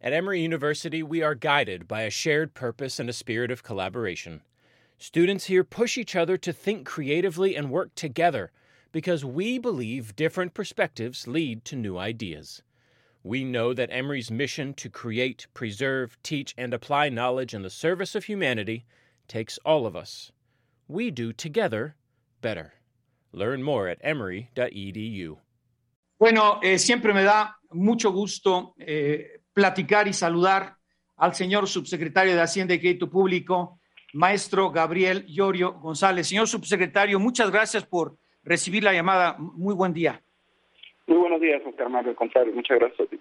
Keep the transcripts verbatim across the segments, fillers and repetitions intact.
At Emory University, we are guided by a shared purpose and a spirit of collaboration. Students here push each other to think creatively and work together because we believe different perspectives lead to new ideas. We know that Emory's mission to create, preserve, teach, and apply knowledge in the service of humanity takes all of us. We do together better. Learn more at emory dot e d u. Bueno, eh, siempre me da mucho gusto eh, platicar y saludar al señor subsecretario de Hacienda y Crédito Público, maestro Gabriel Llorio González. Señor subsecretario, muchas gracias por recibir la llamada. Muy buen día. Muy buenos días, Oscar Mario, al contrario, muchas gracias a ti.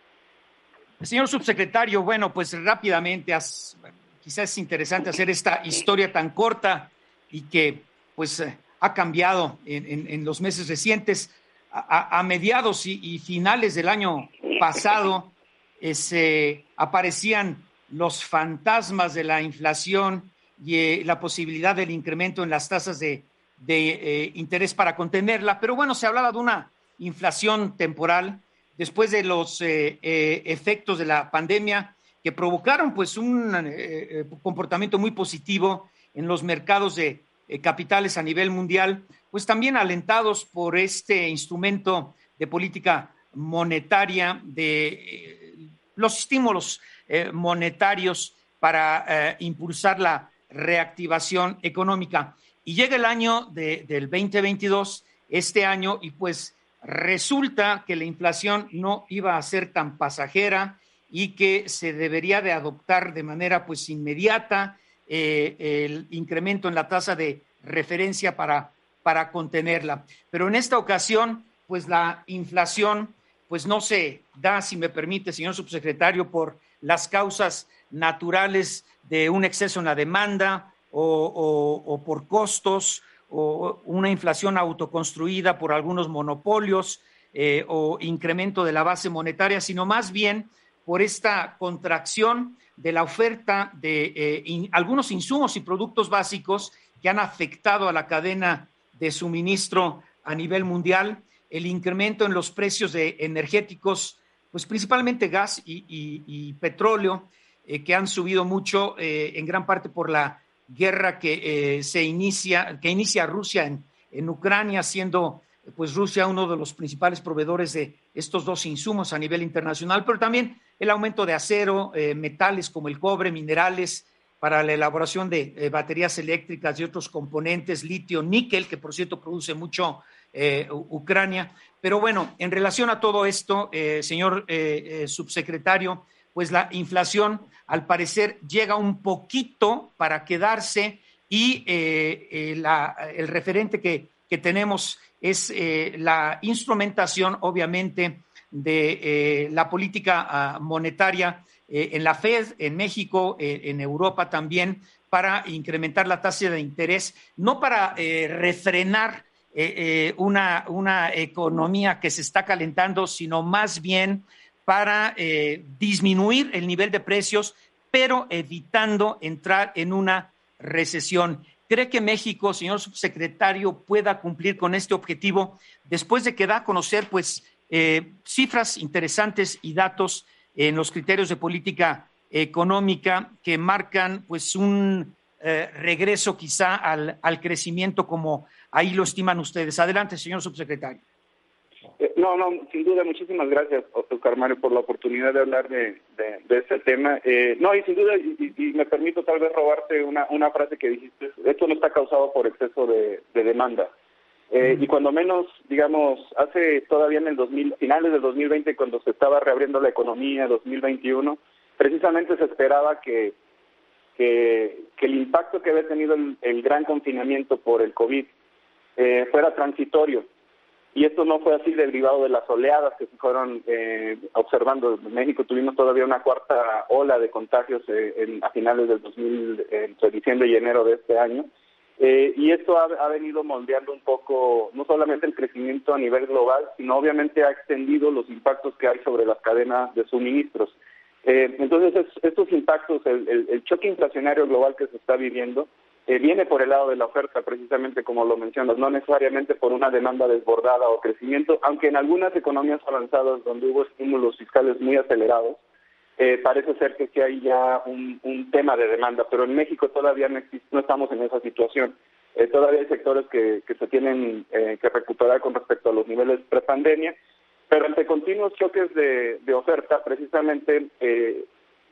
Señor subsecretario, bueno, pues rápidamente, as, quizás es interesante hacer esta historia tan corta y que pues eh, ha cambiado en, en, en los meses recientes. A, a mediados y, y finales del año pasado eh, se aparecían los fantasmas de la inflación y eh, la posibilidad del incremento en las tasas de, de eh, interés para contenerla, pero bueno, se hablaba de una inflación temporal después de los eh, eh, efectos de la pandemia que provocaron pues un eh, comportamiento muy positivo en los mercados de eh, capitales a nivel mundial, pues también alentados por este instrumento de política monetaria, de eh, los estímulos eh, monetarios para eh, impulsar la reactivación económica. Y llega el año de, del veinte veintidós, este año, y pues resulta que la inflación no iba a ser tan pasajera y que se debería de adoptar de manera pues inmediata eh, el incremento en la tasa de referencia para para contenerla. Pero en esta ocasión, pues la inflación, pues no se da, si me permite, señor subsecretario, por las causas naturales de un exceso en la demanda o, o, o por costos o una inflación autoconstruida por algunos monopolios eh, o incremento de la base monetaria, sino más bien por esta contracción de la oferta de eh, in, algunos insumos y productos básicos que han afectado a la cadena de suministro a nivel mundial, el incremento en los precios de energéticos, pues principalmente gas y, y, y petróleo, eh, que han subido mucho eh, en gran parte por la guerra que eh, se inicia, que inicia Rusia en, en Ucrania, siendo pues Rusia uno de los principales proveedores de estos dos insumos a nivel internacional, pero también el aumento de acero, eh, metales como el cobre, minerales, para la elaboración de eh, baterías eléctricas y otros componentes, litio, níquel, que por cierto produce mucho eh, Ucrania. Pero bueno, en relación a todo esto, eh, señor eh, eh, subsecretario, pues la inflación al parecer llega un poquito para quedarse y eh, eh, la, el referente que, que tenemos es eh, la instrumentación, obviamente, de eh, la política uh, monetaria eh, en la Fed, en México, eh, en Europa también, para incrementar la tasa de interés, no para eh, refrenar eh, eh, una, una economía que se está calentando, sino más bien para eh, disminuir el nivel de precios, pero evitando entrar en una recesión. ¿Cree que México, señor subsecretario, pueda cumplir con este objetivo después de que da a conocer pues eh, cifras interesantes y datos en los criterios de política económica que marcan pues un eh, regreso quizá al, al crecimiento como ahí lo estiman ustedes? Adelante, señor subsecretario. Eh, no, no, sin duda, muchísimas gracias, Oscar Mario, por la oportunidad de hablar de, de, de este tema. Eh, no, y sin duda, y, y me permito tal vez robarte una, una frase que dijiste, esto no está causado por exceso de, de demanda. Eh, mm. Y cuando menos, digamos, hace todavía en el dos mil, finales del dos mil veinte, cuando se estaba reabriendo la economía, dos mil veintiuno, precisamente se esperaba que, que, que el impacto que había tenido el, el gran confinamiento por el COVID eh, fuera transitorio. Y esto no fue así, derivado de las oleadas que se fueron eh, observando. En México tuvimos todavía una cuarta ola de contagios eh, en, a finales del dos mil, eh, entre diciembre y enero de este año. Eh, y esto ha, ha venido moldeando un poco, no solamente el crecimiento a nivel global, sino obviamente ha extendido los impactos que hay sobre las cadenas de suministros. Eh, entonces, es, estos impactos, el, el, el choque inflacionario global que se está viviendo, Eh, viene por el lado de la oferta, precisamente como lo mencionas, no necesariamente por una demanda desbordada o crecimiento, aunque en algunas economías avanzadas donde hubo estímulos fiscales muy acelerados, eh, parece ser que sí hay ya un, un tema de demanda, pero en México todavía no, existe, no estamos en esa situación. Eh, todavía hay sectores que, que se tienen eh, que recuperar con respecto a los niveles prepandemia, pero ante continuos choques de, de oferta, precisamente eh,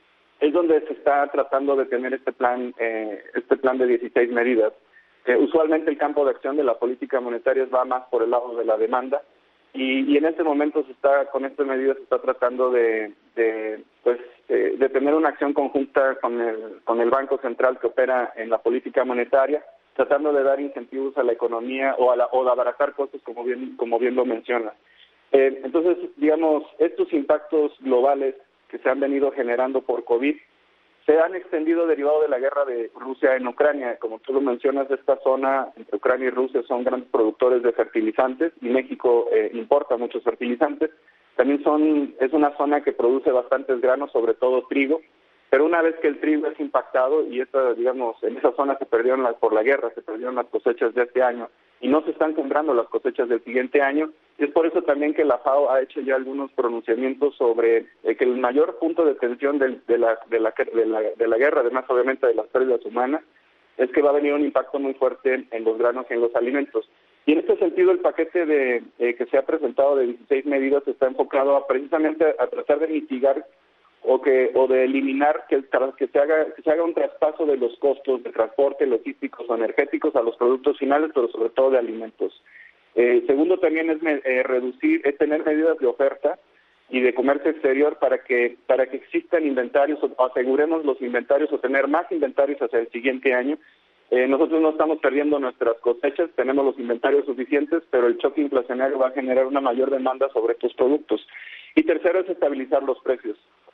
es donde se está tratando de tener este plan, eh, este plan de dieciséis medidas. Eh, usualmente el campo de acción de la política monetaria va más por el lado de la demanda y, y en este momento se está, con estas medidas se está tratando de, de pues eh, de tener una acción conjunta con el con el Banco Central que opera en la política monetaria, tratando de dar incentivos a la economía o a la, o de abaratar costos, como bien como bien lo menciona. Eh, entonces, digamos, estos impactos globales que se han venido generando por COVID se han extendido derivado de la guerra de Rusia en Ucrania. Como tú lo mencionas, esta zona entre Ucrania y Rusia son grandes productores de fertilizantes y México eh, importa muchos fertilizantes. También son es una zona que produce bastantes granos, sobre todo trigo, pero una vez que el trigo es impactado, y esta, digamos, en esa zona se perdieron las, por la guerra, se perdieron las cosechas de este año, y no se están sembrando las cosechas del siguiente año, y es por eso también que la FAO ha hecho ya algunos pronunciamientos sobre eh, que el mayor punto de tensión de, de, la, de, la, de, la, de la guerra, además obviamente de las pérdidas humanas, es que va a venir un impacto muy fuerte en los granos y en los alimentos. Y en este sentido, el paquete de eh, que se ha presentado de dieciséis medidas está enfocado a, precisamente a tratar de mitigar o que o de eliminar que, que se haga que se haga un traspaso de los costos de transporte, logísticos o energéticos a los productos finales, pero sobre todo de alimentos. Eh, segundo, también es eh, reducir, es tener medidas de oferta y de comercio exterior para que para que existan inventarios o aseguremos los inventarios o tener más inventarios hacia el siguiente año. Eh, nosotros no estamos perdiendo nuestras cosechas, tenemos los inventarios suficientes, pero el choque inflacionario va a generar una mayor demanda sobre estos productos. Y tercero es estabilizar los precios.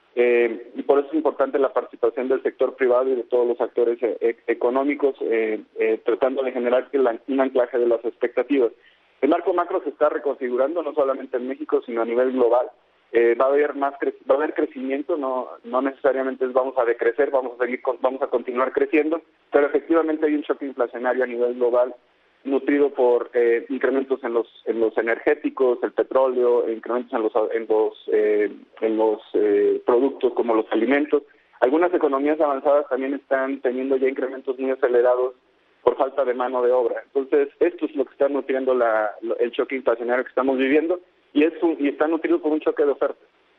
Eh, y por eso es importante la participación del sector privado y de todos los actores eh, económicos, eh, eh, tratando de generar la, un anclaje de las expectativas. El marco macro se está reconfigurando no solamente en México, sino a nivel global. Eh, va a haber más cre va a haber crecimiento, no no necesariamente vamos a decrecer, vamos a seguir vamos a continuar creciendo, pero efectivamente hay un choque inflacionario a nivel global nutrido por eh, incrementos en los en los energéticos, el petróleo, incrementos en los en los eh, en los eh, productos como los alimentos. Algunas economías avanzadas también están teniendo ya incrementos muy acelerados por falta de mano de obra. Entonces, esto es lo que está nutriendo la, el choque inflacionario que estamos viviendo y es un, y está nutrido por un choque de oferta.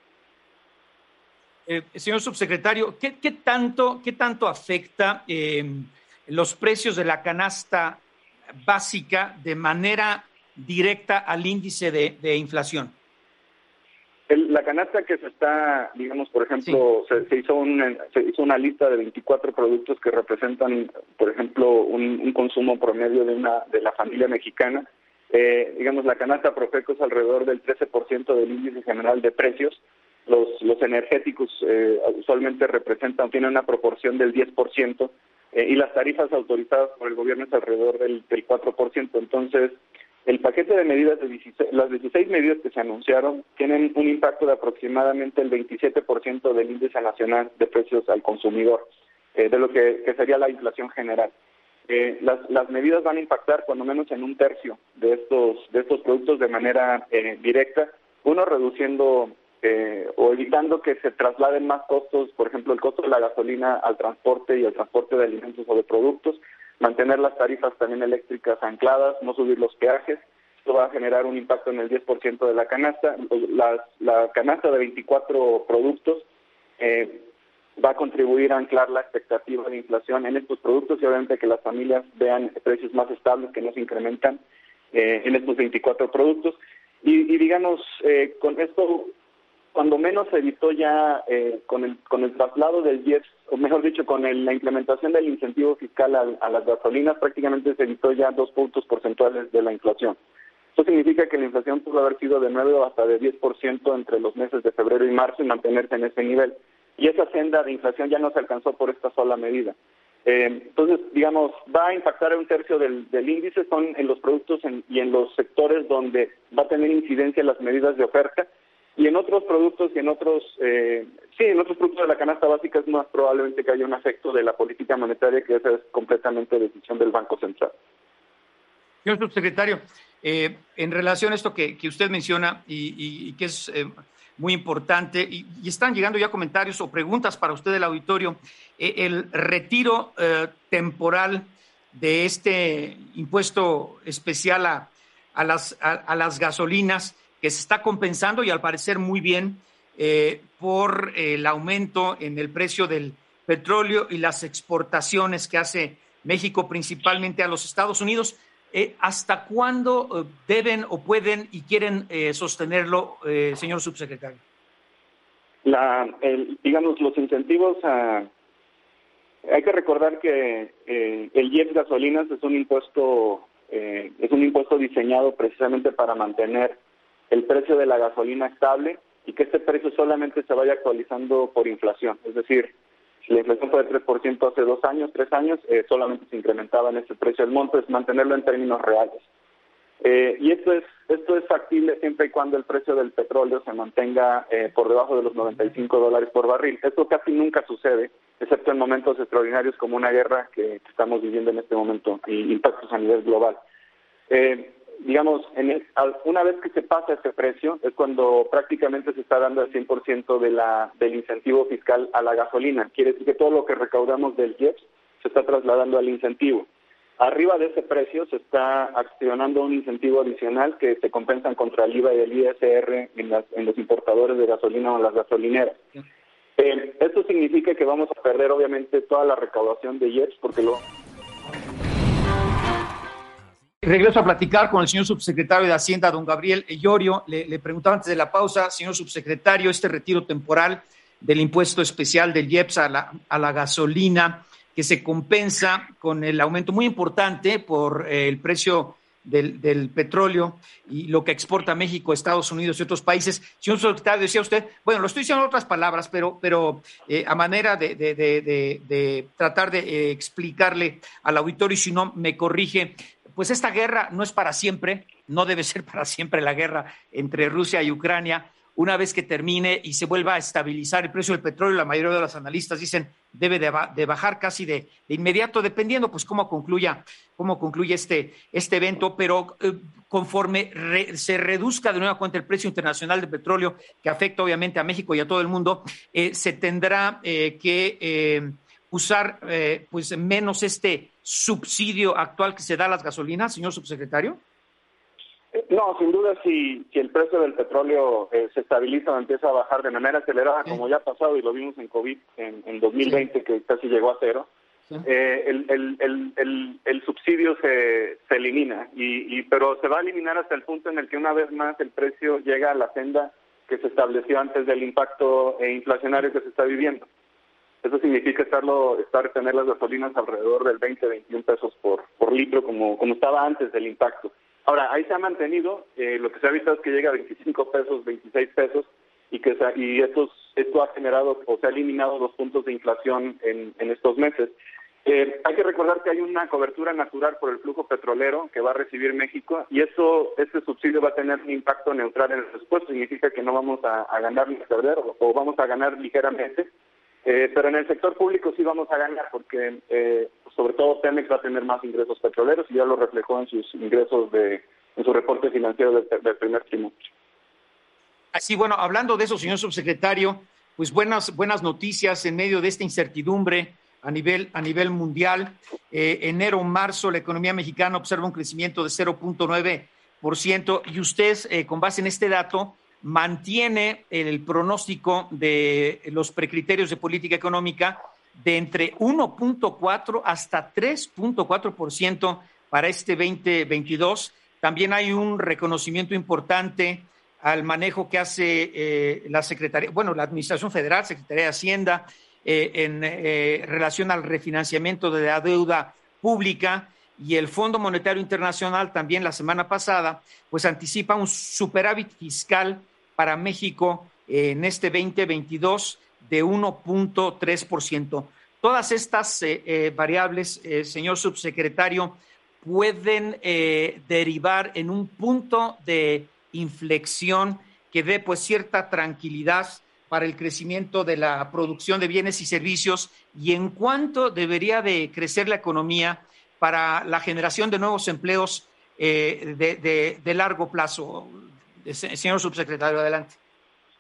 Eh, señor subsecretario, ¿qué, qué tanto qué tanto afecta eh, los precios de la canasta básica de manera directa al índice de, de inflación? El, la canasta que se está, digamos, por ejemplo, sí. se, se, hizo un, se hizo una lista de veinticuatro productos que representan, por ejemplo, un, un consumo promedio de una de la familia mexicana. Eh, digamos, la canasta Profeco es alrededor del trece por ciento del índice general de precios. Los, los energéticos eh, usualmente representan, tienen una proporción del diez por ciento eh, y las tarifas autorizadas por el gobierno es alrededor del, del cuatro por ciento. Entonces, el paquete de medidas, de dieciséis, las dieciséis medidas que se anunciaron, tienen un impacto de aproximadamente el veintisiete por ciento del índice nacional de precios al consumidor, eh, de lo que, que sería la inflación general. Eh, las, las medidas van a impactar cuando menos en un tercio de estos, de estos productos de manera eh, directa, uno reduciendo eh, o evitando que se trasladen más costos, por ejemplo, el costo de la gasolina al transporte y al transporte de alimentos o de productos, mantener las tarifas también eléctricas ancladas, no subir los peajes. Esto va a generar un impacto en el diez por ciento de la canasta. La, la canasta de veinticuatro productos eh, va a contribuir a anclar la expectativa de inflación en estos productos y obviamente que las familias vean precios más estables que no se incrementan eh, en estos veinticuatro productos. Y, y digamos, eh, con esto, cuando menos se evitó ya eh, con el con el traslado del diez, o mejor dicho, con el, la implementación del incentivo fiscal a, a las gasolinas, prácticamente se evitó ya dos puntos porcentuales de la inflación. Esto significa que la inflación pudo haber sido de nueve o hasta de diez por ciento entre los meses de febrero y marzo y mantenerse en ese nivel. Y esa senda de inflación ya no se alcanzó por esta sola medida. Eh, entonces, digamos, va a impactar a un tercio del, del índice, son en los productos en, y en los sectores donde va a tener incidencia las medidas de oferta. Y en otros productos y en otros, eh, sí, en otros productos de la canasta básica es más probablemente que haya un efecto de la política monetaria, que esa es completamente decisión del Banco Central. Señor subsecretario, eh, en relación a esto que, que usted menciona y, y, y que es eh, muy importante. Y, y están llegando ya comentarios o preguntas para usted del auditorio. Eh, el retiro eh, temporal de este impuesto especial a, a, las, a, a las gasolinas, que se está compensando y al parecer muy bien eh, por el aumento en el precio del petróleo y las exportaciones que hace México principalmente a los Estados Unidos. Eh, ¿Hasta cuándo eh, deben o pueden y quieren eh, sostenerlo, eh, señor subsecretario? La, el, digamos, los incentivos a... Hay que recordar que eh, el I E P S gasolinas es un impuesto eh, es un impuesto diseñado precisamente para mantener el precio de la gasolina estable y que este precio solamente se vaya actualizando por inflación. Es decir, si la inflación fue de tres por ciento hace dos años, tres años, eh, solamente se incrementaba en ese precio. El monto es mantenerlo en términos reales. Eh, y esto es esto es factible siempre y cuando el precio del petróleo se mantenga eh, por debajo de los noventa y cinco dólares por barril. Esto casi nunca sucede, excepto en momentos extraordinarios como una guerra que estamos viviendo en este momento y impactos a nivel global. Eh, digamos, en el, una vez que se pasa ese precio es cuando prácticamente se está dando el cien por ciento de la, del incentivo fiscal a la gasolina. Quiere decir que todo lo que recaudamos del I E P S se está trasladando al incentivo. Arriba de ese precio se está accionando un incentivo adicional que se compensan contra el I V A y el I S R en, las, en los importadores de gasolina o en las gasolineras. Eh, esto significa que vamos a perder obviamente toda la recaudación de I E P S porque lo... Regreso a platicar con el señor subsecretario de Hacienda, don Gabriel Llorio. Le, le preguntaba antes de la pausa, señor subsecretario, este retiro temporal del impuesto especial del I E P S a la, a la gasolina, que se compensa con el aumento muy importante por eh, el precio del, del petróleo y lo que exporta México, Estados Unidos y otros países. Señor subsecretario, decía usted, bueno, lo estoy diciendo en otras palabras, pero, pero eh, a manera de, de, de, de, de tratar de eh, explicarle al auditorio, y si no me corrige, pues esta guerra no es para siempre, no debe ser para siempre la guerra entre Rusia y Ucrania. Una vez que termine y se vuelva a estabilizar el precio del petróleo, la mayoría de los analistas dicen debe de, de bajar casi de, de inmediato, dependiendo pues cómo concluya, cómo concluye este, este evento, pero eh, conforme re, se reduzca de nueva cuenta el precio internacional del petróleo, que afecta obviamente a México y a todo el mundo, eh, se tendrá eh, que eh, usar eh, pues menos este subsidio actual que se da a las gasolinas, señor subsecretario. No, sin duda, si, si el precio del petróleo eh, se estabiliza o empieza a bajar de manera acelerada, sí, como ya ha pasado y lo vimos en COVID en, en dos mil veinte, sí, que casi llegó a cero, sí, eh, el, el, el, el, el subsidio se, se elimina, y, y pero se va a eliminar hasta el punto en el que una vez más el precio llega a la senda que se estableció antes del impacto eh, inflacionario que se está viviendo. Eso significa estarlo, estar tener las gasolinas alrededor del veinte, veintiún pesos por, por litro, como, como estaba antes del impacto. Ahora, ahí se ha mantenido, eh, lo que se ha visto es que llega a veinticinco pesos, veintiséis pesos, y que se, y estos, esto ha generado o se ha eliminado dos puntos de inflación en, en estos meses. Eh, hay que recordar que hay una cobertura natural por el flujo petrolero que va a recibir México, y eso, este subsidio va a tener un impacto neutral en el presupuesto. Significa que no vamos a, a ganar ni a perder, o, o vamos a ganar ligeramente. Eh, pero en el sector público sí vamos a ganar porque eh, sobre todo Pemex va a tener más ingresos petroleros y ya lo reflejó en sus ingresos de en su reporte financiero del, del primer trimestre. Así, bueno, hablando de eso, señor subsecretario, pues buenas buenas noticias en medio de esta incertidumbre a nivel a nivel mundial. Eh, enero, marzo, la economía mexicana observa un crecimiento de cero punto nueve por ciento y usted, eh, con base en este dato, mantiene el pronóstico de los precriterios de política económica de entre uno punto cuatro hasta tres punto cuatro por ciento para este veinte veintidós. También hay un reconocimiento importante al manejo que hace eh, la Secretaría, bueno, la Administración Federal, Secretaría de Hacienda, eh, en eh, relación al refinanciamiento de la deuda pública. Y el Fondo Monetario Internacional también la semana pasada pues anticipa un superávit fiscal para México en este veinte veintidós de uno punto tres por ciento. Todas estas eh, eh, variables, eh, señor subsecretario, pueden eh, derivar en un punto de inflexión que dé pues cierta tranquilidad para el crecimiento de la producción de bienes y servicios, y en cuánto debería de crecer la economía para la generación de nuevos empleos eh, de, de, de largo plazo. Señor subsecretario, adelante.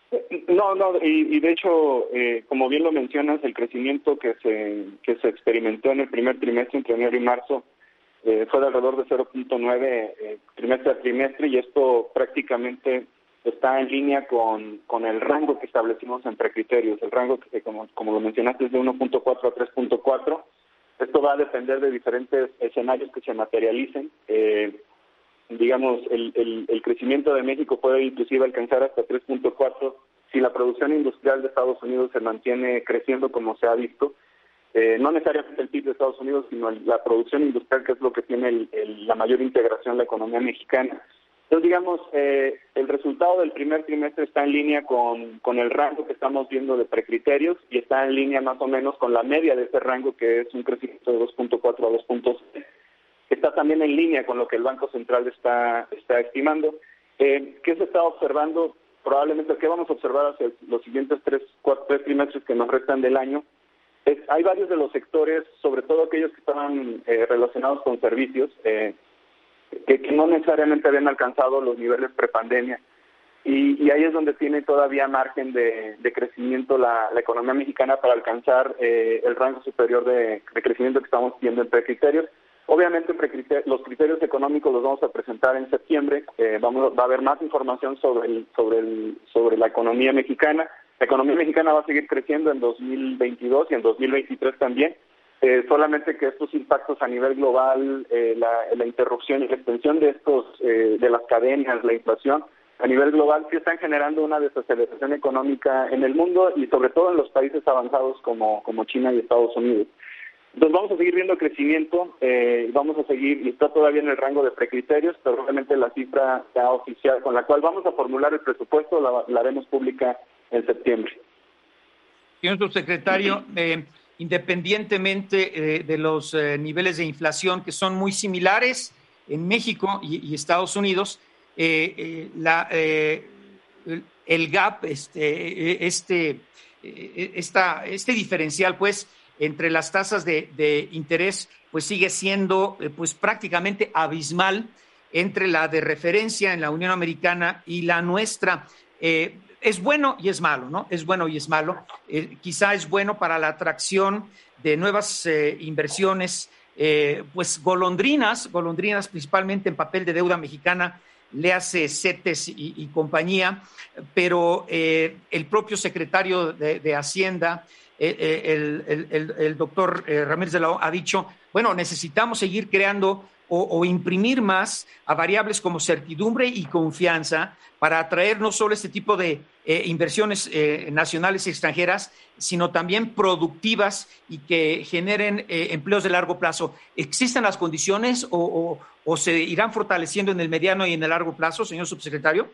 No, no, y, y de hecho, eh, como bien lo mencionas, el crecimiento que se que se experimentó en el primer trimestre, entre enero y marzo, eh, fue de alrededor de cero punto nueve eh, trimestre a trimestre, y esto prácticamente está en línea con, con el rango que establecimos en precriterios. El rango, que como, como lo mencionaste, es de uno punto cuatro a tres punto cuatro. Esto va a depender de diferentes escenarios que se materialicen. Eh, digamos, el, el, el crecimiento de México puede inclusive alcanzar hasta tres punto cuatro si la producción industrial de Estados Unidos se mantiene creciendo como se ha visto. Eh, no necesariamente el P I B de Estados Unidos, sino el, la producción industrial, que es lo que tiene el, el, la mayor integración en la economía mexicana. Entonces, digamos, eh, el resultado del primer trimestre está en línea con, con el rango que estamos viendo de precriterios y está en línea más o menos con la media de ese rango, que es un crecimiento de dos punto cuatro a dos punto seis. Está también en línea con lo que el Banco Central está, está estimando. Eh, ¿Qué se está observando? Probablemente, ¿qué vamos a observar hacia los siguientes tres, cuatro, tres trimestres que nos restan del año? Es, hay varios de los sectores, sobre todo aquellos que estaban eh, relacionados con servicios, eh, que, que no necesariamente habían alcanzado los niveles prepandemia. Y, y ahí es donde tiene todavía margen de, de crecimiento la, la economía mexicana para alcanzar eh, el rango superior de, de crecimiento que estamos viendo en precriterios. Obviamente los criterios económicos los vamos a presentar en septiembre. Eh, vamos, va a haber más información sobre el, sobre el, sobre la economía mexicana. La economía mexicana va a seguir creciendo en dos mil veintidós y en dos mil veintitrés también. Eh, solamente que estos impactos a nivel global, eh, la, la interrupción y la extensión de estos eh, de las cadenas, la inflación a nivel global sí están generando una desaceleración económica en el mundo y sobre todo en los países avanzados como, como China y Estados Unidos. Entonces vamos a seguir viendo crecimiento, eh, vamos a seguir, y está todavía en el rango de precriterios, pero obviamente la cifra ya oficial con la cual vamos a formular el presupuesto la, la haremos pública en septiembre. Señor subsecretario, eh, independientemente eh, de los eh, niveles de inflación que son muy similares en México y, y Estados Unidos, eh, eh, la, eh, el, el gap, este, este, esta, este diferencial, pues, entre las tasas de, de interés, pues sigue siendo eh, pues prácticamente abismal entre la de referencia en la Unión Americana y la nuestra. Eh, es bueno y es malo, ¿no? Es bueno y es malo. Eh, quizá es bueno para la atracción de nuevas eh, inversiones, eh, pues golondrinas, golondrinas principalmente en papel de deuda mexicana, le hace CETES y, y compañía, pero eh, el propio secretario de, de Hacienda, El, el, el, el doctor Ramírez de la O ha dicho, bueno, necesitamos seguir creando o, o imprimir más a variables como certidumbre y confianza para atraer no solo este tipo de eh, inversiones eh, nacionales y extranjeras, sino también productivas y que generen eh, empleos de largo plazo. ¿Existen las condiciones o, o, o se irán fortaleciendo en el mediano y en el largo plazo, señor subsecretario?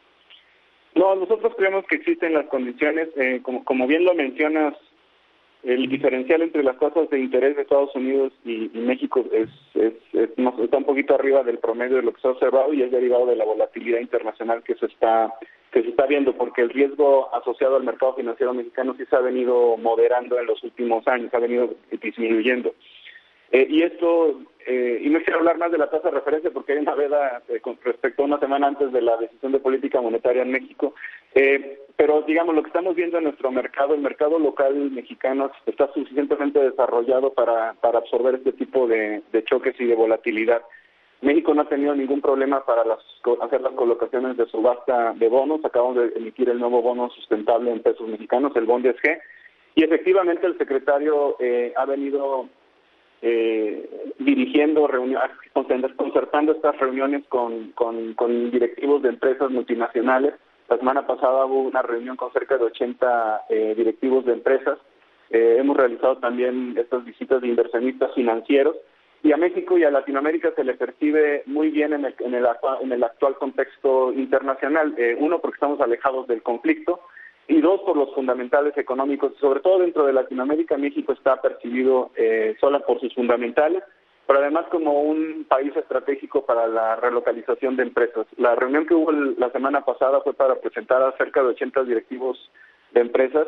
No, nosotros creemos que existen las condiciones, eh, como, como bien lo mencionas. El diferencial entre las tasas de interés de Estados Unidos y, y México es, es, es, está un poquito arriba del promedio de lo que se ha observado y es derivado de la volatilidad internacional que se está que se está viendo, porque el riesgo asociado al mercado financiero mexicano sí se ha venido moderando en los últimos años, ha venido disminuyendo. Eh, y esto, eh, y no quiero hablar más de la tasa de referencia porque hay una veda eh, con respecto a una semana antes de la decisión de política monetaria en México, eh, pero digamos lo que estamos viendo en nuestro mercado, el mercado local mexicano está suficientemente desarrollado para, para absorber este tipo de, de choques y de volatilidad. México no ha tenido ningún problema para las, hacer las colocaciones de subasta de bonos, acabamos de emitir el nuevo bono sustentable en pesos mexicanos, el Bondes G, y efectivamente el secretario eh, ha venido Eh, dirigiendo reuniones, concertando estas reuniones con, con, con directivos de empresas multinacionales. La semana pasada hubo una reunión con cerca de ochenta eh, directivos de empresas. Eh, hemos realizado también estas visitas de inversionistas financieros y a México y a Latinoamérica se le percibe muy bien en el, en el, en el actual contexto internacional. Eh, uno, porque estamos alejados del conflicto, y dos, por los fundamentales económicos. Sobre todo dentro de Latinoamérica, México está percibido eh, sola por sus fundamentales, pero además como un país estratégico para la relocalización de empresas. La reunión que hubo el, la semana pasada fue para presentar a cerca de ochenta directivos de empresas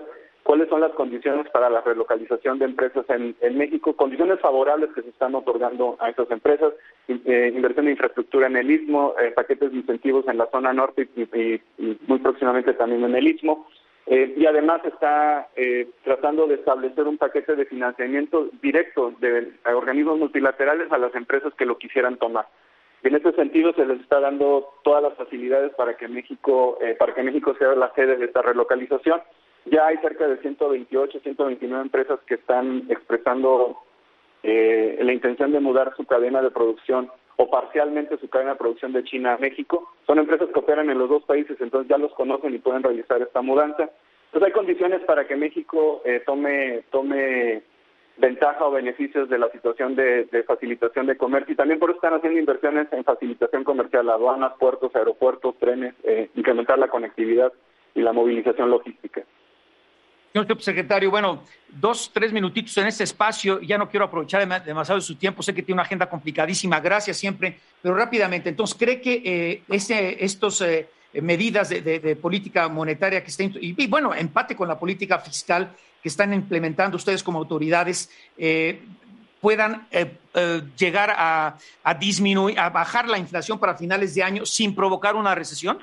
cuáles son las condiciones para la relocalización de empresas en, en México, condiciones favorables que se están otorgando a estas empresas, eh, inversión de infraestructura en el Istmo, eh, paquetes de incentivos en la zona norte y, y, y muy próximamente también en el Istmo, eh, y además está eh, tratando de establecer un paquete de financiamiento directo de a organismos multilaterales a las empresas que lo quisieran tomar. En este sentido se les está dando todas las facilidades para que México, eh, para que México sea la sede de esta relocalización. Ya hay cerca de ciento veintiocho, ciento veintinueve empresas que están expresando eh, la intención de mudar su cadena de producción o parcialmente su cadena de producción de China a México. Son empresas que operan en los dos países, entonces ya los conocen y pueden realizar esta mudanza. Entonces hay condiciones para que México eh, tome tome ventaja o beneficios de la situación de, de facilitación de comercio, y también por eso están haciendo inversiones en facilitación comercial, aduanas, puertos, aeropuertos, trenes, eh, incrementar la conectividad y la movilización logística. Señor subsecretario, bueno, dos, tres minutitos en este espacio, ya no quiero aprovechar demasiado de su tiempo, sé que tiene una agenda complicadísima, gracias siempre, pero rápidamente, entonces, ¿cree que eh, este, estos eh, medidas de, de, de política monetaria que está, y, y bueno, empate con la política fiscal que están implementando ustedes como autoridades, eh, puedan eh, eh, llegar a, a disminuir, a bajar la inflación para finales de año sin provocar una recesión?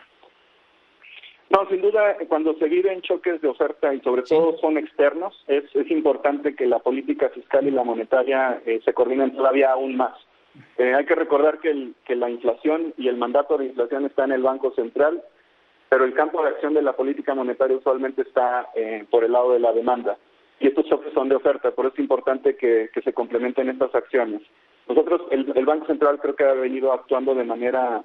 No, sin duda, cuando se viven choques de oferta y sobre todo son externos, es, es importante que la política fiscal y la monetaria eh, se coordinen todavía aún más. Eh, hay que recordar que, el, que la inflación y el mandato de inflación está en el Banco Central, pero el campo de acción de la política monetaria usualmente está eh, por el lado de la demanda. Y estos choques son de oferta, por eso es importante que, que se complementen estas acciones. Nosotros, el, el Banco Central creo que ha venido actuando de manera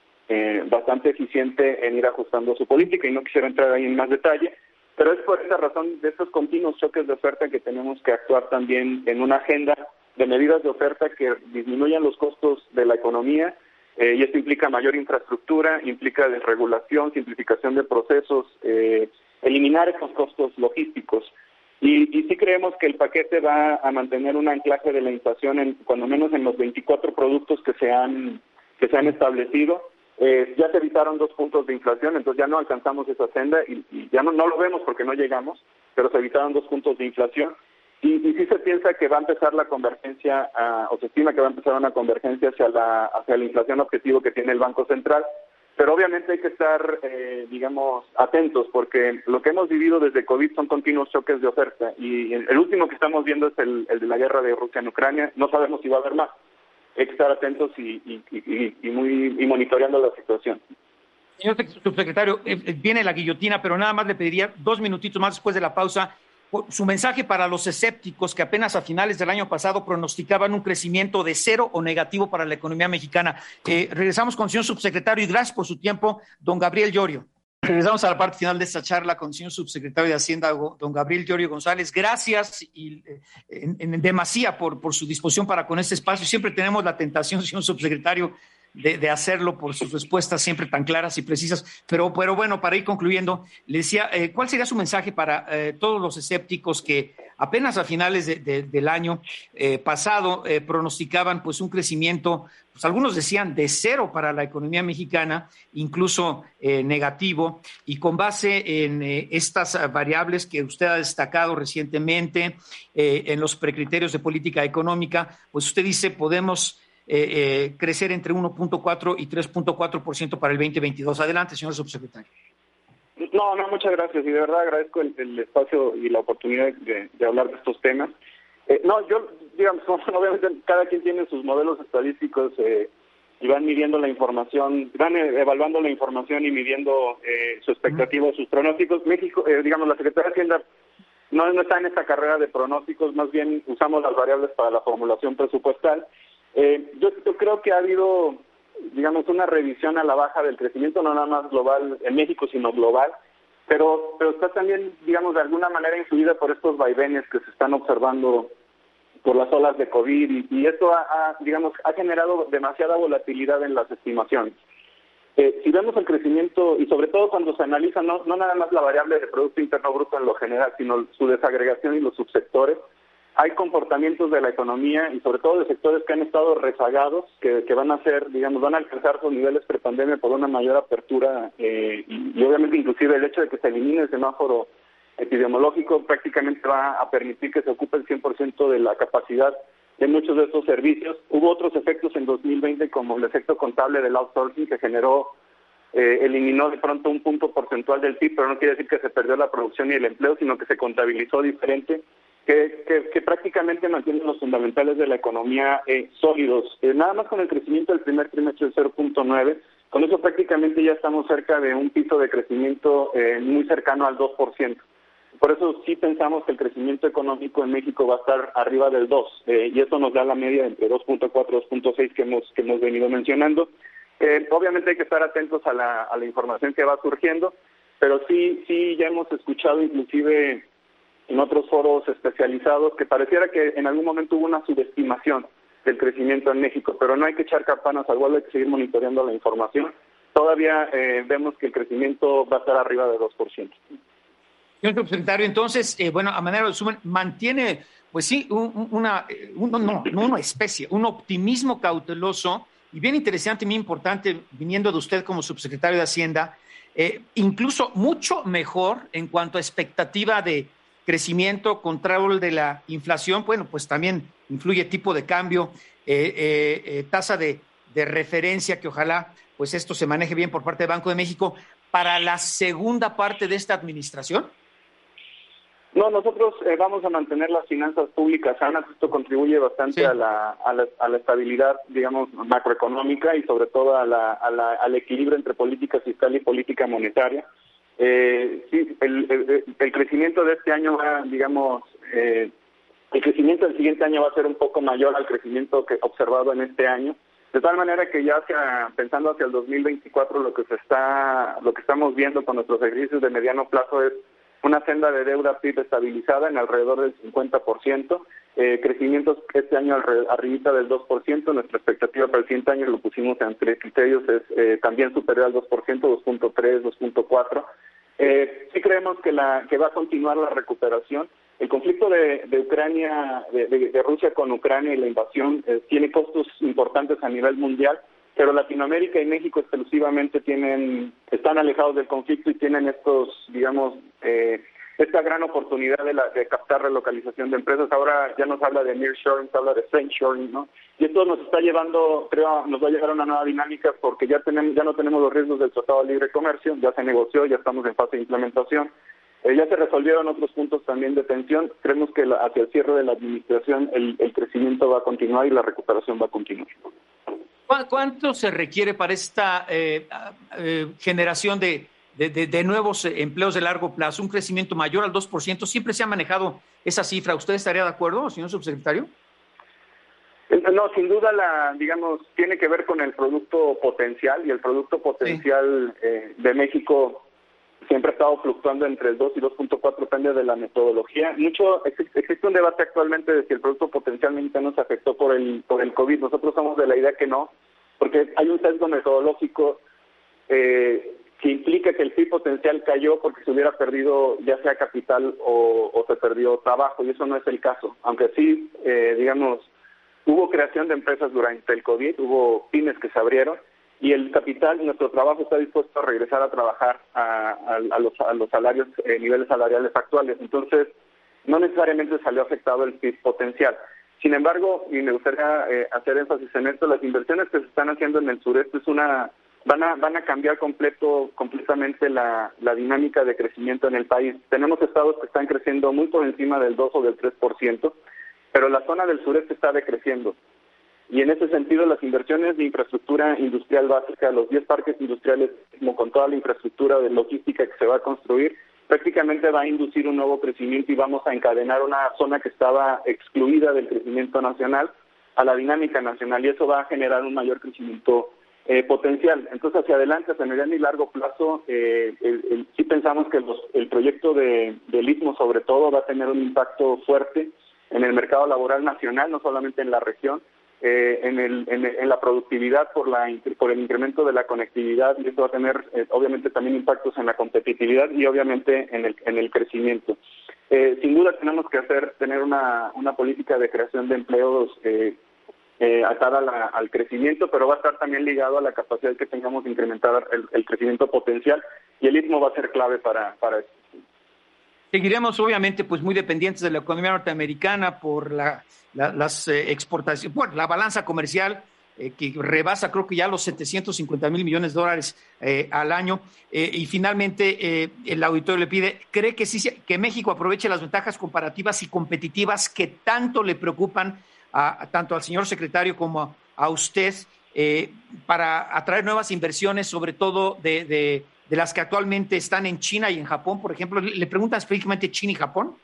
Eh, bastante eficiente en ir ajustando su política y no quisiera entrar ahí en más detalle, pero es por esa razón de estos continuos choques de oferta que tenemos que actuar también en una agenda de medidas de oferta que disminuyan los costos de la economía eh, y esto implica mayor infraestructura, implica desregulación, simplificación de procesos, eh, eliminar estos costos logísticos. Y, y sí creemos que el paquete va a mantener un anclaje de la inflación en, cuando menos en los veinticuatro productos que se han, que se han establecido. Eh, ya se evitaron dos puntos de inflación, entonces ya no alcanzamos esa senda y, y ya no, no lo vemos porque no llegamos, pero se evitaron dos puntos de inflación y, y sí se piensa que va a empezar la convergencia, uh, o se estima que va a empezar una convergencia hacia la, hacia la inflación objetivo que tiene el Banco Central, pero obviamente hay que estar, eh, digamos, atentos porque lo que hemos vivido desde COVID son continuos choques de oferta y el último que estamos viendo es el, el de la guerra de Rusia en Ucrania, no sabemos si va a haber más. Hay que estar atentos y, y, y, y, muy, y monitoreando la situación. Señor subsecretario, eh, viene la guillotina, pero nada más le pediría dos minutitos más después de la pausa, su mensaje para los escépticos que apenas a finales del año pasado pronosticaban un crecimiento de cero o negativo para la economía mexicana. Eh, regresamos con el señor subsecretario y gracias por su tiempo, don Gabriel Llorio. Regresamos a la parte final de esta charla con el señor subsecretario de Hacienda, don Gabriel Llorio González. Gracias y, eh, en, en demasía por, por su disposición para con este espacio. Siempre tenemos la tentación, señor subsecretario, de, de hacerlo por sus respuestas siempre tan claras y precisas. Pero, pero bueno, para ir concluyendo, le decía, eh, ¿cuál sería su mensaje para eh, todos los escépticos que apenas a finales de, de, del año eh, pasado eh, pronosticaban pues un crecimiento, pues algunos decían de cero para la economía mexicana, incluso eh, negativo, y con base en eh, estas variables que usted ha destacado recientemente, eh, en los precriterios de política económica, pues usted dice podemos eh, eh, crecer entre uno punto cuatro y tres punto cuatro por ciento para el veinte veintidós. Adelante, señor subsecretario. No, no, muchas gracias y de verdad agradezco el, el espacio y la oportunidad de, de hablar de estos temas. Eh, no, yo, digamos, obviamente cada quien tiene sus modelos estadísticos eh, y van midiendo la información, van eh, evaluando la información y midiendo eh, su expectativa, sus pronósticos. México, eh, digamos, la Secretaría de Hacienda no, no está en esta carrera de pronósticos, más bien usamos las variables para la formulación presupuestal. Eh, yo, yo creo que ha habido, digamos, una revisión a la baja del crecimiento, no nada más global en México, sino global, pero pero está también, digamos, de alguna manera influida por estos vaivenes que se están observando por las olas de COVID y, y esto ha, ha, digamos, ha generado demasiada volatilidad en las estimaciones. Eh, si vemos el crecimiento, y sobre todo cuando se analiza no, no nada más la variable de Producto Interno Bruto en lo general, sino su desagregación y los subsectores, hay comportamientos de la economía y sobre todo de sectores que han estado rezagados, que, que van a ser, digamos, van a alcanzar sus niveles prepandemia por una mayor apertura eh, y, y obviamente inclusive el hecho de que se elimine el semáforo epidemiológico prácticamente va a permitir que se ocupe el cien por ciento de la capacidad de muchos de estos servicios. Hubo otros efectos en dos mil veinte, como el efecto contable del outsourcing, que generó, eh, eliminó de pronto un punto porcentual del P I B, pero no quiere decir que se perdió la producción y el empleo, sino que se contabilizó diferente, que, que, que prácticamente mantiene los fundamentales de la economía eh, sólidos. Eh, nada más con el crecimiento del primer trimestre de cero punto nueve, con eso prácticamente ya estamos cerca de un piso de crecimiento eh, muy cercano al dos por ciento. Por eso sí pensamos que el crecimiento económico en México va a estar arriba del dos, eh, y eso nos da la media entre dos punto cuatro y dos punto seis que hemos que hemos venido mencionando. Eh, obviamente hay que estar atentos a la, a la información que va surgiendo, pero sí sí ya hemos escuchado inclusive en otros foros especializados que pareciera que en algún momento hubo una subestimación del crecimiento en México, pero no hay que echar campanas al vuelo, hay que seguir monitoreando la información. Todavía eh, vemos que el crecimiento va a estar arriba del dos por ciento. Señor subsecretario, entonces, eh, bueno, a manera de resumen, mantiene, pues sí, un, una, un, no, no, no una especie, un optimismo cauteloso y bien interesante, muy importante, viniendo de usted como subsecretario de Hacienda, eh, incluso mucho mejor en cuanto a expectativa de crecimiento, control de la inflación. Bueno, pues también influye tipo de cambio, eh, eh, eh, tasa de, de referencia, que ojalá pues esto se maneje bien por parte del Banco de México para la segunda parte de esta administración. No, nosotros eh, vamos a mantener las finanzas públicas sanas. Esto contribuye bastante sí. a, la, a, la, a la estabilidad, digamos, macroeconómica y sobre todo a la, a la, al equilibrio entre política fiscal y política monetaria. Eh, sí, el, el, el crecimiento de este año va, digamos, eh, el crecimiento del siguiente año va a ser un poco mayor al crecimiento que observado en este año. De tal manera que ya hacia, pensando hacia el dos mil veinticuatro, lo que se está, lo que estamos viendo con nuestros ejercicios de mediano plazo es una senda de deuda P I B estabilizada en alrededor del cincuenta por ciento, eh, crecimientos este año arribita del dos por ciento, nuestra expectativa para el siguiente año lo pusimos en tres criterios, es eh, también superior al dos por ciento, dos punto tres, dos punto cuatro. Eh, sí creemos que, la, que va a continuar la recuperación. El conflicto de, de Ucrania, de, de, de Rusia con Ucrania y la invasión eh, tiene costos importantes a nivel mundial, pero Latinoamérica y México exclusivamente tienen, están alejados del conflicto y tienen estos, digamos, eh, esta gran oportunidad de, la, de captar relocalización de empresas. Ahora ya nos habla de nearshoring, se habla de friendshoring, ¿no? Y esto nos está llevando, creo, nos va a llevar a una nueva dinámica porque ya tenemos, ya no tenemos los riesgos del Tratado de Libre Comercio, ya se negoció, ya estamos en fase de implementación. Eh, ya se resolvieron otros puntos también de tensión. Creemos que la, hacia el cierre de la administración el, el crecimiento va a continuar y la recuperación va a continuar. ¿Cuánto se requiere para esta eh, eh, generación de, de, de, de nuevos empleos de largo plazo? ¿Un crecimiento mayor al dos por ciento? Siempre se ha manejado esa cifra. ¿Usted estaría de acuerdo, señor subsecretario? No, sin duda, la, digamos, tiene que ver con el producto potencial, y el producto potencial sí. eh, de México siempre ha estado fluctuando entre el dos y dos punto cuatro, depende de la metodología. Mucho existe un debate actualmente de si el producto potencial mexicano se afectó por el por el COVID. Nosotros somos de la idea que no, porque hay un sesgo metodológico eh, que implica que el P I B potencial cayó porque se hubiera perdido ya sea capital o, o se perdió trabajo, y eso no es el caso. Aunque sí, eh, digamos, hubo creación de empresas durante el COVID, hubo pymes que se abrieron, y el capital, nuestro trabajo está dispuesto a regresar a trabajar a, a, a, los, a los salarios, eh, niveles salariales actuales. Entonces, no necesariamente salió afectado el P I B potencial. Sin embargo, y me gustaría eh, hacer énfasis en esto, las inversiones que se están haciendo en el sureste es una van a van a cambiar completo completamente la, la dinámica de crecimiento en el país. Tenemos estados que están creciendo muy por encima del dos o del tres por ciento, pero la zona del sureste está decreciendo. Y en ese sentido, las inversiones de infraestructura industrial básica, los diez parques industriales, como con toda la infraestructura de logística que se va a construir, prácticamente va a inducir un nuevo crecimiento y vamos a encadenar una zona que estaba excluida del crecimiento nacional a la dinámica nacional, y eso va a generar un mayor crecimiento eh, potencial. Entonces, hacia adelante, hacia mediano y largo plazo, eh, el, el, sí pensamos que los, el proyecto de, del Istmo, sobre todo, va a tener un impacto fuerte en el mercado laboral nacional, no solamente en la región, Eh, en, el, en, en la productividad por la por el incremento de la conectividad, y esto va a tener eh, obviamente también impactos en la competitividad y obviamente en el en el crecimiento. Eh, sin duda tenemos que hacer tener una una política de creación de empleos eh, eh, atada a la, al crecimiento, pero va a estar también ligado a la capacidad que tengamos de incrementar el, el crecimiento potencial, y el Istmo va a ser clave para para esto. Seguiremos obviamente pues muy dependientes de la economía norteamericana por la, la, las eh, exportaciones, bueno, la balanza comercial eh, que rebasa creo que ya los setecientos cincuenta mil millones de dólares eh, al año. Eh, y finalmente eh, el auditorio le pide, ¿cree que, sí, que México aproveche las ventajas comparativas y competitivas que tanto le preocupan a, a tanto al señor secretario como a, a usted eh, para atraer nuevas inversiones, sobre todo de... de de las que actualmente están en China y en Japón, por ejemplo? ¿Le preguntan específicamente China y Japón?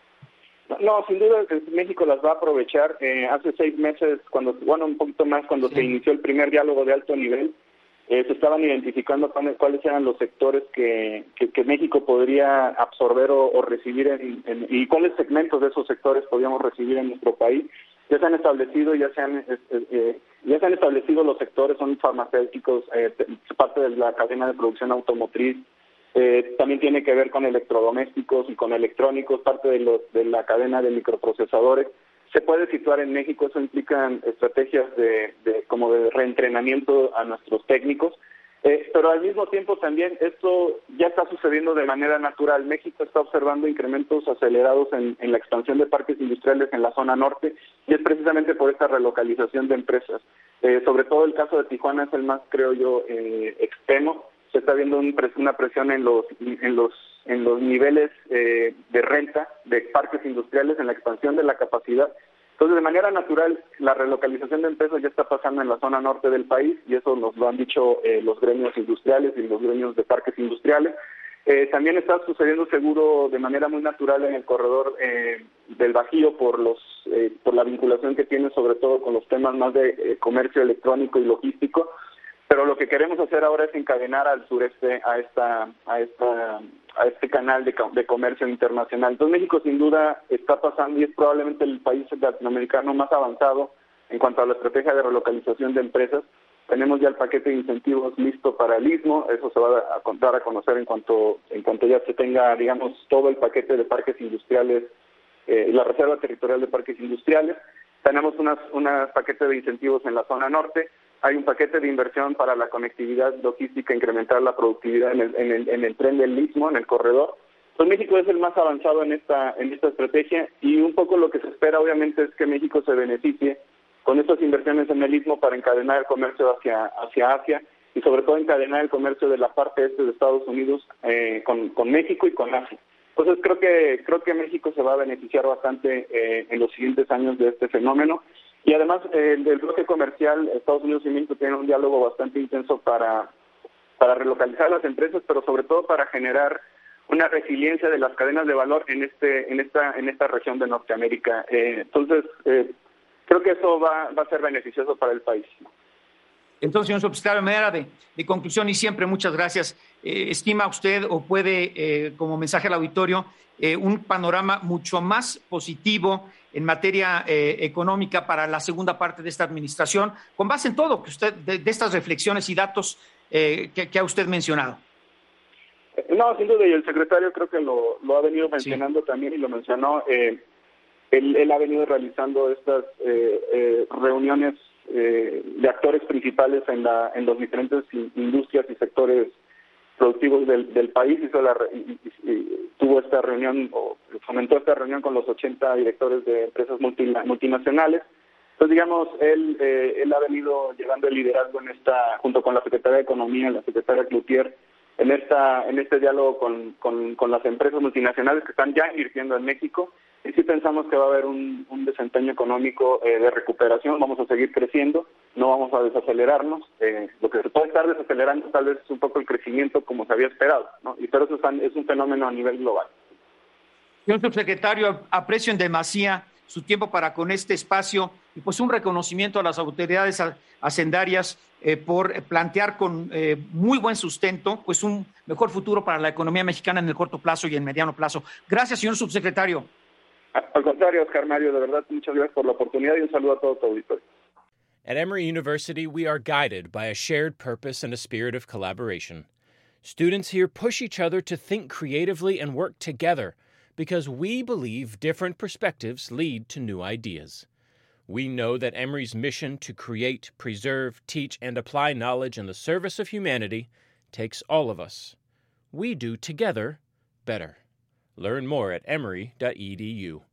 No, sin duda México las va a aprovechar. Eh, hace seis meses, cuando bueno, un poquito más, cuando sí. se inició el primer diálogo de alto nivel, eh, se estaban identificando cuáles eran los sectores que, que, que México podría absorber o, o recibir en, en, y cuáles segmentos de esos sectores podíamos recibir en nuestro país. Ya se han establecido, ya se han, eh, eh, ya se han establecido los sectores, son farmacéuticos, eh, parte de la cadena de producción automotriz, eh, también tiene que ver con electrodomésticos y con electrónicos, parte de, los, de la cadena de microprocesadores. Se puede situar en México, eso implica estrategias de, de como de reentrenamiento a nuestros técnicos. Eh, pero al mismo tiempo también esto ya está sucediendo de manera natural. México está observando incrementos acelerados en, en la expansión de parques industriales en la zona norte y es precisamente por esta relocalización de empresas. Eh, sobre todo el caso de Tijuana es el más, creo yo, eh, extremo. Se está viendo un, una presión en los en los en los niveles eh, de renta de parques industriales, en la expansión de la capacidad. Entonces, de manera natural, la relocalización de empresas ya está pasando en la zona norte del país y eso nos lo han dicho eh, los gremios industriales y los gremios de parques industriales. Eh, también está sucediendo seguro de manera muy natural en el corredor eh, del Bajío por los eh, por la vinculación que tiene sobre todo con los temas más de eh, comercio electrónico y logístico. Pero lo que queremos hacer ahora es encadenar al sureste a esta a esta a este canal de, de comercio internacional. Entonces México sin duda está pasando y es probablemente el país latinoamericano más avanzado en cuanto a la estrategia de relocalización de empresas. Tenemos ya el paquete de incentivos listo para el Istmo, eso se va a contar a conocer en cuanto en cuanto ya se tenga, digamos, todo el paquete de parques industriales, eh, la reserva territorial de parques industriales. Tenemos unas unas paquetes de incentivos en la zona norte. Hay un paquete de inversión para la conectividad logística, incrementar la productividad en el, en el, en el tren del Istmo, en el corredor. Entonces México es el más avanzado en esta en esta estrategia y un poco lo que se espera obviamente es que México se beneficie con estas inversiones en el Istmo para encadenar el comercio hacia hacia Asia y sobre todo encadenar el comercio de la parte este de Estados Unidos eh, con, con México y con Asia. Entonces creo que creo que México se va a beneficiar bastante eh, en los siguientes años de este fenómeno. Y además, eh, del bloque comercial, Estados Unidos y México tienen un diálogo bastante intenso para, para relocalizar las empresas, pero sobre todo para generar una resiliencia de las cadenas de valor en este en esta en esta región de Norteamérica. Eh, entonces, eh, creo que eso va, va a ser beneficioso para el país. Entonces, señor subsecretario, manera de, de conclusión y siempre muchas gracias. Eh, ¿Estima usted o puede, eh, como mensaje al auditorio, eh, un panorama mucho más positivo en materia eh, económica para la segunda parte de esta administración, con base en todo que usted de, de estas reflexiones y datos eh, que, que ha usted mencionado? No, sin duda, y el secretario creo que lo, lo ha venido mencionando sí. también y lo mencionó. Eh, él, él ha venido realizando estas eh, eh, reuniones eh, de actores principales en, la, en los diferentes industrias y sectores productivos del, del país. Hizo la, y, y, y, tuvo esta reunión, o fomentó esta reunión con los ochenta directores de empresas multinacionales. Entonces, digamos, él eh, él ha venido llevando el liderazgo en esta, junto con la Secretaría de Economía, la Secretaria Cloutier, en esta en este diálogo con, con, con las empresas multinacionales que están ya invirtiendo en México. Y sí pensamos que va a haber un, un desempeño económico eh, de recuperación, vamos a seguir creciendo, no vamos a desacelerarnos. Eh, lo que se puede estar desacelerando tal vez es un poco el crecimiento como se había esperado, ¿no? Y pero eso es, es un fenómeno a nivel global. Señor subsecretario, aprecio en demasía su tiempo para con este espacio y pues un reconocimiento a las autoridades hacendarias eh, por plantear con eh, muy buen sustento pues un mejor futuro para la economía mexicana en el corto plazo y en mediano plazo. Gracias, señor subsecretario. Al contrario, Oscar Mario, de verdad, muchas gracias por la oportunidad y un saludo a todo tu auditorio. At Emory University, we are guided by a shared purpose and a spirit of collaboration. Students here push each other to think creatively and work together because we believe different perspectives lead to new ideas. We know that Emory's mission to create, preserve, teach, and apply knowledge in the service of humanity takes all of us. We do together better. Learn more at emory dot e d u.